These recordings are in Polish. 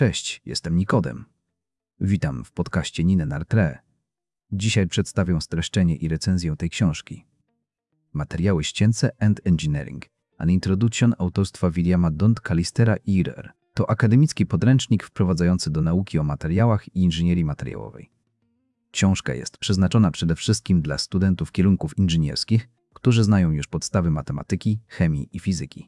Cześć, jestem Nikodem. Witam w podcaście Nine Nartre. Dzisiaj przedstawię streszczenie i recenzję tej książki. Materiały ścięte and Engineering, an Introduction autorstwa Williama Dont Callistera Ihrer. To akademicki podręcznik wprowadzający do nauki o materiałach i inżynierii materiałowej. Książka jest przeznaczona przede wszystkim dla studentów kierunków inżynierskich, którzy znają już podstawy matematyki, chemii i fizyki.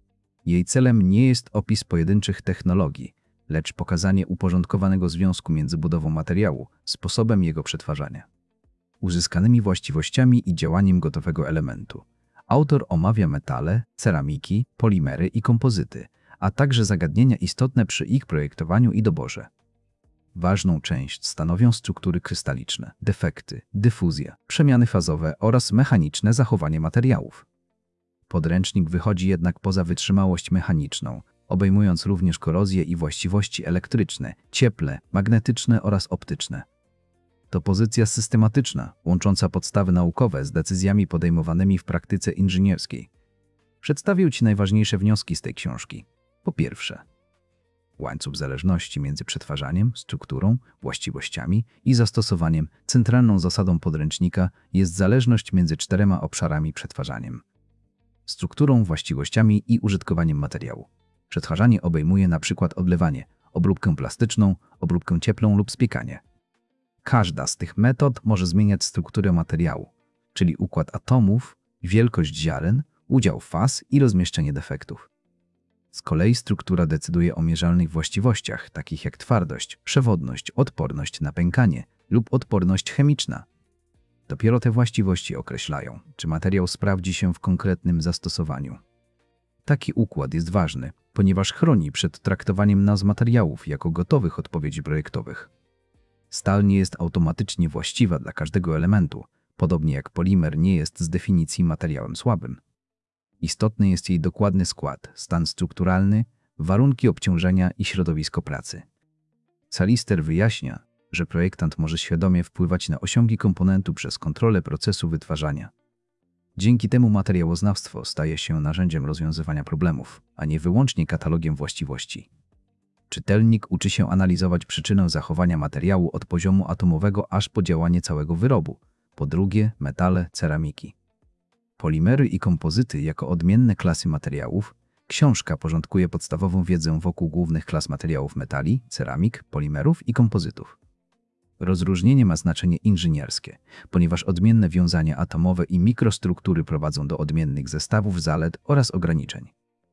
Jej celem nie jest opis pojedynczych technologii, lecz pokazanie uporządkowanego związku między budową materiału, sposobem jego przetwarzania, uzyskanymi właściwościami i działaniem gotowego elementu. Autor omawia metale, ceramiki, polimery i kompozyty, a także zagadnienia istotne przy ich projektowaniu i doborze. Ważną część stanowią struktury krystaliczne, defekty, dyfuzja, przemiany fazowe oraz mechaniczne zachowanie materiałów. Podręcznik wychodzi jednak poza wytrzymałość mechaniczną, obejmując również korozję i właściwości elektryczne, cieple, magnetyczne oraz optyczne. To pozycja systematyczna, łącząca podstawy naukowe z decyzjami podejmowanymi w praktyce inżynierskiej. Przedstawię Ci najważniejsze wnioski z tej książki. Po pierwsze, łańcuch zależności między przetwarzaniem, strukturą, właściwościami i zastosowaniem. Centralną zasadą podręcznika jest zależność między 4 obszarami przetwarzaniem: strukturą, właściwościami i użytkowaniem materiału. Przetwarzanie obejmuje np. odlewanie, obróbkę plastyczną, obróbkę cieplą lub spiekanie. Każda z tych metod może zmieniać strukturę materiału, czyli układ atomów, wielkość ziaren, udział faz i rozmieszczenie defektów. Z kolei struktura decyduje o mierzalnych właściwościach, takich jak twardość, przewodność, odporność na pękanie lub odporność chemiczna. Dopiero te właściwości określają, czy materiał sprawdzi się w konkretnym zastosowaniu. Taki układ jest ważny, ponieważ chroni przed traktowaniem nazw materiałów jako gotowych odpowiedzi projektowych. Stal nie jest automatycznie właściwa dla każdego elementu, podobnie jak polimer nie jest z definicji materiałem słabym. Istotny jest jej dokładny skład, stan strukturalny, warunki obciążenia i środowisko pracy. Callister wyjaśnia, że projektant może świadomie wpływać na osiągi komponentu przez kontrolę procesu wytwarzania. Dzięki temu materiałoznawstwo staje się narzędziem rozwiązywania problemów, a nie wyłącznie katalogiem właściwości. Czytelnik uczy się analizować przyczynę zachowania materiału od poziomu atomowego aż po działanie całego wyrobu. Po drugie, metale, ceramiki. Polimery i kompozyty jako odmienne klasy materiałów. Książka porządkuje podstawową wiedzę wokół głównych klas materiałów metali, ceramik, polimerów i kompozytów. Rozróżnienie ma znaczenie inżynierskie, ponieważ odmienne wiązania atomowe i mikrostruktury prowadzą do odmiennych zestawów zalet oraz ograniczeń.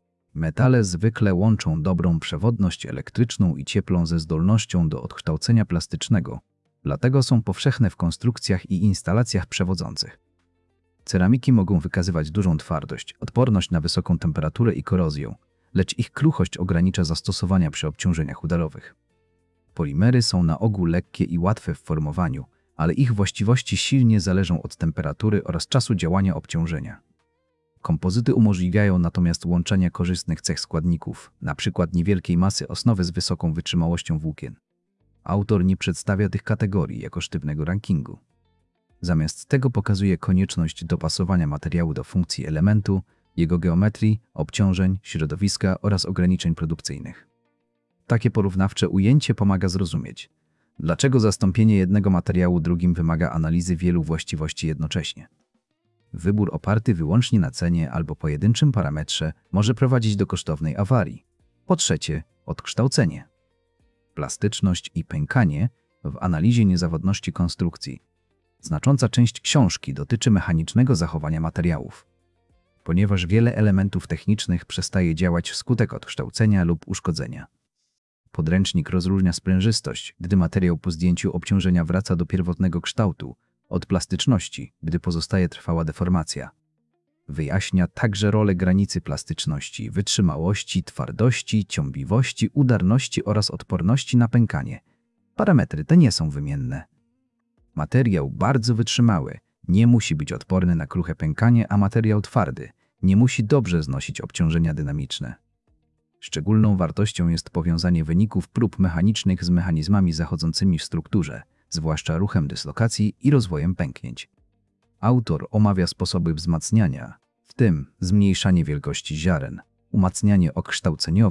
Metale zwykle łączą dobrą przewodność elektryczną i cieplą ze zdolnością do odkształcenia plastycznego, dlatego są powszechne w konstrukcjach i instalacjach przewodzących. Ceramiki mogą wykazywać dużą twardość, odporność na wysoką temperaturę i korozję, lecz ich kruchość ogranicza zastosowania przy obciążeniach udarowych. Polimery są na ogół lekkie i łatwe w formowaniu, ale ich właściwości silnie zależą od temperatury oraz czasu działania obciążenia. Kompozyty umożliwiają natomiast łączenie korzystnych cech składników, np. niewielkiej masy osnowy z wysoką wytrzymałością włókien. Autor nie przedstawia tych kategorii jako sztywnego rankingu. Zamiast tego pokazuje konieczność dopasowania materiału do funkcji elementu, jego geometrii, obciążeń, środowiska oraz ograniczeń produkcyjnych. Takie porównawcze ujęcie pomaga zrozumieć, dlaczego zastąpienie jednego materiału drugim wymaga analizy wielu właściwości jednocześnie. Wybór oparty wyłącznie na cenie albo pojedynczym parametrze może prowadzić do kosztownej awarii. Po trzecie, odkształcenie. Plastyczność i pękanie w analizie niezawodności konstrukcji. Znacząca część książki dotyczy mechanicznego zachowania materiałów. Ponieważ wiele elementów technicznych przestaje działać wskutek odkształcenia lub uszkodzenia. Podręcznik rozróżnia sprężystość, gdy materiał po zdjęciu obciążenia wraca do pierwotnego kształtu, od plastyczności, gdy pozostaje trwała deformacja. Wyjaśnia także rolę granicy plastyczności, wytrzymałości, twardości, ciągliwości, udarności oraz odporności na pękanie. Parametry te nie są wymienne. Materiał bardzo wytrzymały nie musi być odporny na kruche pękanie, a materiał twardy nie musi dobrze znosić obciążenia dynamiczne. Szczególną wartością jest powiązanie wyników prób mechanicznych z mechanizmami zachodzącymi w strukturze, zwłaszcza ruchem dyslokacji i rozwojem pęknięć. Autor omawia sposoby wzmacniania, w tym zmniejszanie wielkości ziaren, umacnianie okształceniowe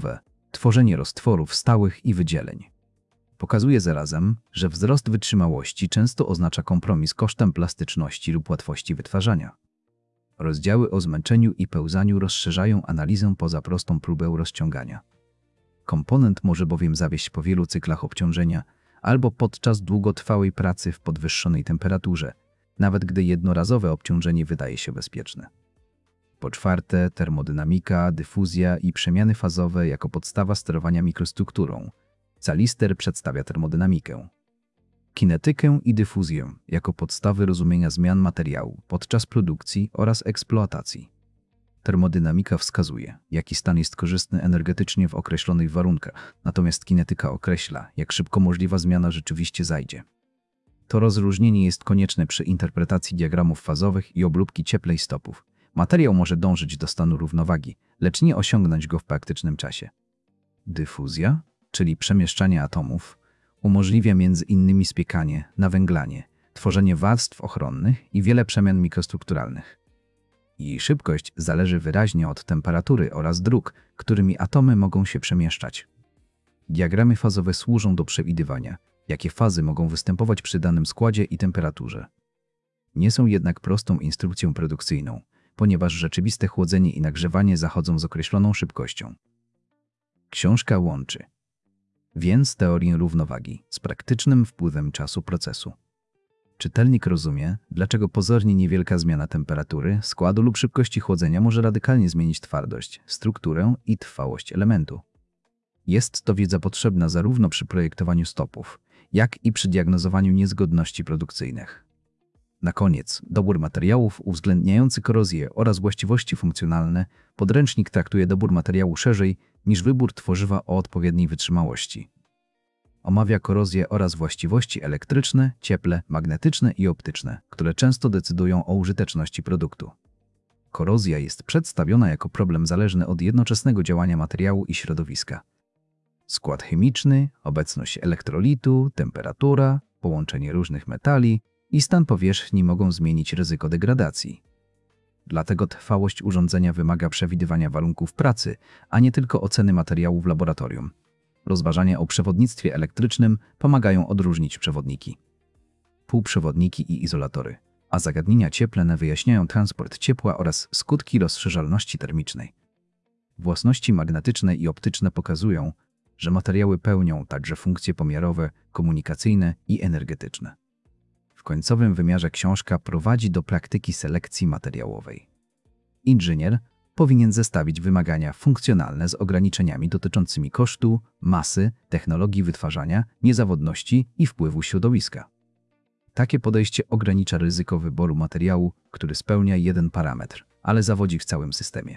tworzenie roztworów stałych i wydzieleń. Pokazuje zarazem, że wzrost wytrzymałości często oznacza kompromis kosztem plastyczności lub łatwości wytwarzania. Rozdziały o zmęczeniu i pełzaniu rozszerzają analizę poza prostą próbę rozciągania. Komponent może bowiem zawieść po wielu cyklach obciążenia albo podczas długotrwałej pracy w podwyższonej temperaturze, nawet gdy jednorazowe obciążenie wydaje się bezpieczne. Po czwarte, termodynamika, dyfuzja i przemiany fazowe jako podstawa sterowania mikrostrukturą. Calister przedstawia termodynamikę, kinetykę i dyfuzję jako podstawy rozumienia zmian materiału podczas produkcji oraz eksploatacji. Termodynamika wskazuje, jaki stan jest korzystny energetycznie w określonych warunkach, natomiast kinetyka określa, jak szybko możliwa zmiana rzeczywiście zajdzie. To rozróżnienie jest konieczne przy interpretacji diagramów fazowych i obróbki cieplej stopów. Materiał może dążyć do stanu równowagi, lecz nie osiągnąć go w praktycznym czasie. Dyfuzja, czyli przemieszczanie atomów, umożliwia między innymi spiekanie, nawęglanie, tworzenie warstw ochronnych i wiele przemian mikrostrukturalnych. Jej szybkość zależy wyraźnie od temperatury oraz dróg, którymi atomy mogą się przemieszczać. Diagramy fazowe służą do przewidywania, jakie fazy mogą występować przy danym składzie i temperaturze. Nie są jednak prostą instrukcją produkcyjną, ponieważ rzeczywiste chłodzenie i nagrzewanie zachodzą z określoną szybkością. Książka łączy więc teorię równowagi z praktycznym wpływem czasu procesu. Czytelnik rozumie, dlaczego pozornie niewielka zmiana temperatury, składu lub szybkości chłodzenia może radykalnie zmienić twardość, strukturę i trwałość elementu. Jest to wiedza potrzebna zarówno przy projektowaniu stopów, jak i przy diagnozowaniu niezgodności produkcyjnych. Na koniec, dobór materiałów uwzględniający korozję oraz właściwości funkcjonalne. Podręcznik traktuje dobór materiału szerzej niż wybór tworzywa o odpowiedniej wytrzymałości. Omawia korozję oraz właściwości elektryczne, cieple, magnetyczne i optyczne, które często decydują o użyteczności produktu. Korozja jest przedstawiona jako problem zależny od jednoczesnego działania materiału i środowiska. Skład chemiczny, obecność elektrolitu, temperatura, połączenie różnych metali i stan powierzchni mogą zmienić ryzyko degradacji. Dlatego trwałość urządzenia wymaga przewidywania warunków pracy, a nie tylko oceny materiału w laboratorium. Rozważania o przewodnictwie elektrycznym pomagają odróżnić przewodniki, półprzewodniki i izolatory, a zagadnienia cieplne wyjaśniają transport ciepła oraz skutki rozszerzalności termicznej. Własności magnetyczne i optyczne pokazują, że materiały pełnią także funkcje pomiarowe, komunikacyjne i energetyczne. W końcowym wymiarze książka prowadzi do praktyki selekcji materiałowej. Inżynier powinien zestawić wymagania funkcjonalne z ograniczeniami dotyczącymi kosztu, masy, technologii wytwarzania, niezawodności i wpływu środowiska. Takie podejście ogranicza ryzyko wyboru materiału, który spełnia jeden parametr, ale zawodzi w całym systemie.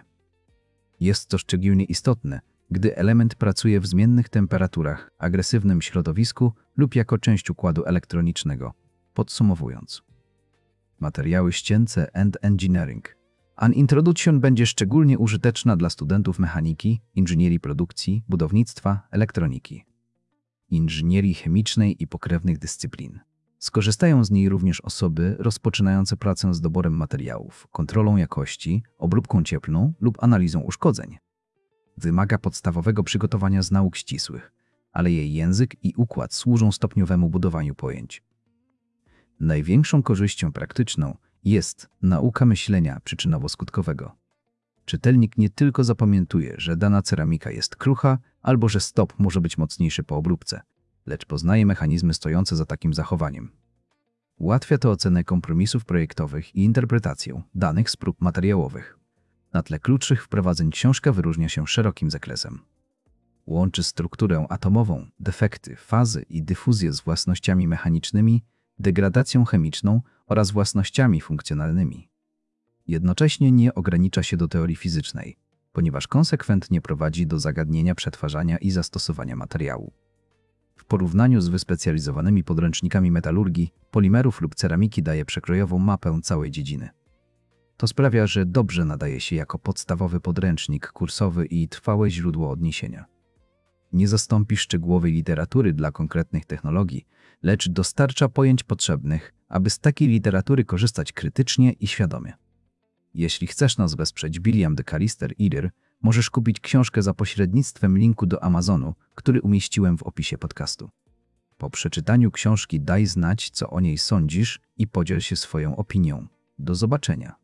Jest to szczególnie istotne, gdy element pracuje w zmiennych temperaturach, agresywnym środowisku lub jako część układu elektronicznego. Podsumowując, materiały ścięte and Engineering. An Introduction będzie szczególnie użyteczna dla studentów mechaniki, inżynierii produkcji, budownictwa, elektroniki, inżynierii chemicznej i pokrewnych dyscyplin. Skorzystają z niej również osoby rozpoczynające pracę z doborem materiałów, kontrolą jakości, obróbką cieplną lub analizą uszkodzeń. Wymaga podstawowego przygotowania z nauk ścisłych, ale jej język i układ służą stopniowemu budowaniu pojęć. Największą korzyścią praktyczną jest nauka myślenia przyczynowo-skutkowego. Czytelnik nie tylko zapamiętuje, że dana ceramika jest krucha albo że stop może być mocniejszy po obróbce, lecz poznaje mechanizmy stojące za takim zachowaniem. Ułatwia to ocenę kompromisów projektowych i interpretację danych z prób materiałowych. Na tle krótszych wprowadzeń książka wyróżnia się szerokim zakresem. Łączy strukturę atomową, defekty, fazy i dyfuzję z własnościami mechanicznymi, degradacją chemiczną oraz własnościami funkcjonalnymi. Jednocześnie nie ogranicza się do teorii fizycznej, ponieważ konsekwentnie prowadzi do zagadnienia przetwarzania i zastosowania materiału. W porównaniu z wyspecjalizowanymi podręcznikami metalurgii, polimerów lub ceramiki daje przekrojową mapę całej dziedziny. To sprawia, że dobrze nadaje się jako podstawowy podręcznik kursowy i trwałe źródło odniesienia. Nie zastąpi szczegółowej literatury dla konkretnych technologii, lecz dostarcza pojęć potrzebnych, aby z takiej literatury korzystać krytycznie i świadomie. Jeśli chcesz nas wesprzeć, William de Calister Eater Możesz kupić książkę za pośrednictwem linku do Amazonu, który umieściłem w opisie podcastu. Po przeczytaniu książki daj znać, co o niej sądzisz i podziel się swoją opinią. Do zobaczenia.